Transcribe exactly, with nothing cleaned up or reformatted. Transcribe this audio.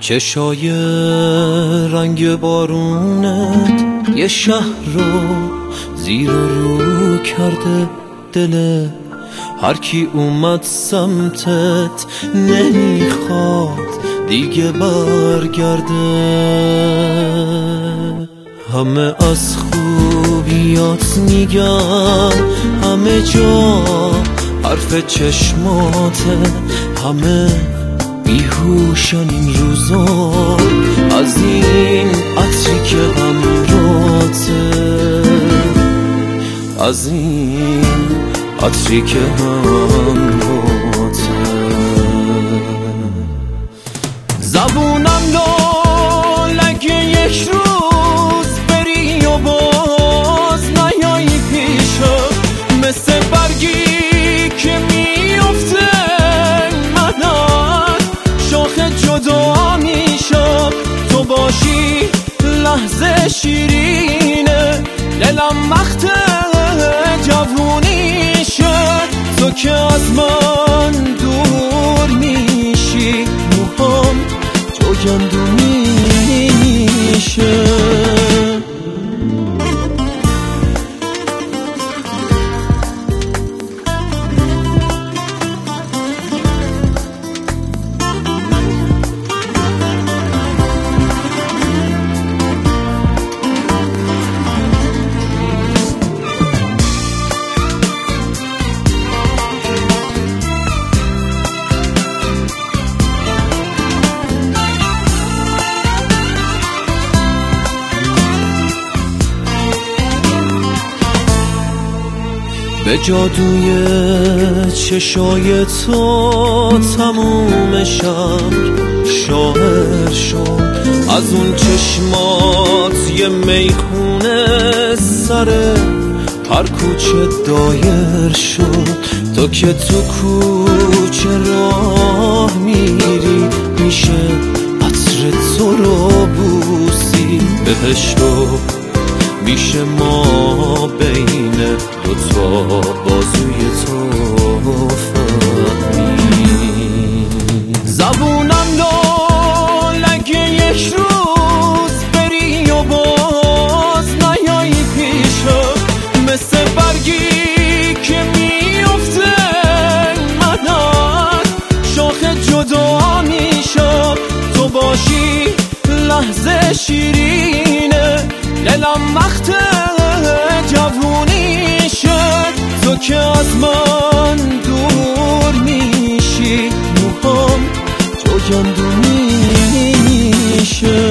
چشای رنگ بارونت یه شهر رو زیر و رو کرده، دل هر کی اومد سمتت نمیخواد دیگه برگرده. همه از خوبیات میگن، همه جا حرف چشماته، همه بیهوشن این روزا از این عطری که همراته، از این عطری که همراته. زبونم لالگه یک روز بری و باز نیایی پیشم، مثل برگی که میفته منم شاخ جدا میشم. تو باشی لحظه شیرینه، دلم وقت جوونیشه. تو که از من دور میشی، موهام تو گندونی میشه. به جادوی چشای تو تموم شهر شاعر شد، از اون چشمات یه میخونه سر هر کوچه دایر شد. تو که تو کوچه راه میری، میشه عطر تو رو بوسی، بهشتو میشه ما بین دوتا بازوی تو فهمی. زبونم لالگه یک روز بری و باز نیایی پیشم، مثل برگی که میفته منم شاخ جدا میشم. تو باشی لحظه شیرینه، دلم وقت جوونیشه. تو که از من دور میشی، موهام تو گندونی میشه.